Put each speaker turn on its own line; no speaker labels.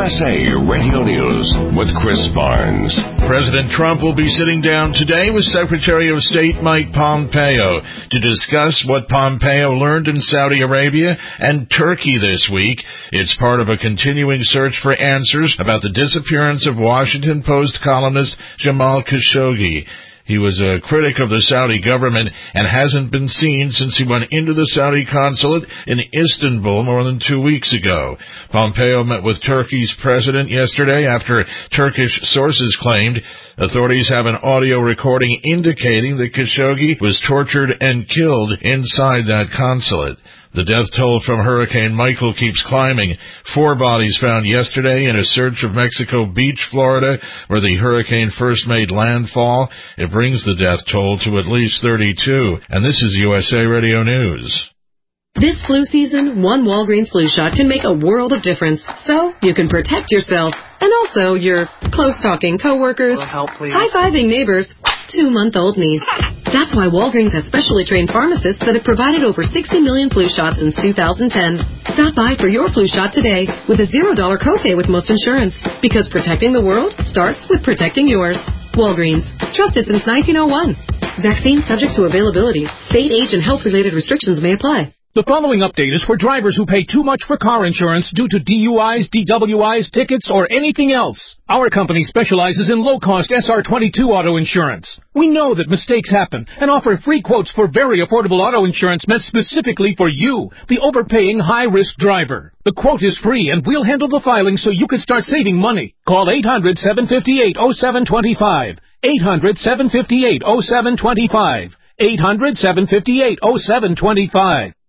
USA Radio News with Chris Barnes.
President Trump will be sitting down today with Secretary of State Mike Pompeo to discuss what Pompeo learned in Saudi Arabia and Turkey this week. It's part of a continuing search for answers about the disappearance of Washington Post columnist Jamal Khashoggi. He was a critic of the Saudi government and hasn't been seen since he went into the Saudi consulate in Istanbul more than 2 weeks ago. Pompeo met with Turkey's president yesterday after Turkish sources claimed authorities have an audio recording indicating that Khashoggi was tortured and killed inside that consulate. The death toll from Hurricane Michael keeps climbing. 4 bodies found yesterday in a search of Mexico Beach, Florida, where the hurricane first made landfall. It brings the death toll to at least 32. And this is USA Radio News.
This flu season, one Walgreens flu shot can make a world of difference. So you can protect yourself and also your close-talking coworkers, high-fiving neighbors, 2-month-old niece. That's why Walgreens has specially trained pharmacists that have provided over 60 million flu shots since 2010. Stop by for your flu shot today with a $0 copay with most insurance. Because protecting the world starts with protecting yours. Walgreens. Trusted since 1901. Vaccine subject to availability. State, age, and health-related restrictions may apply.
The following update is for drivers who pay too much for car insurance due to DUIs, DWIs, tickets, or anything else. Our company specializes in low-cost SR22 auto insurance. We know that mistakes happen and offer free quotes for very affordable auto insurance meant specifically for you, the overpaying high-risk driver. The quote is free and we'll handle the filing so you can start saving money. Call 800-758-0725. 800-758-0725. 800-758-0725.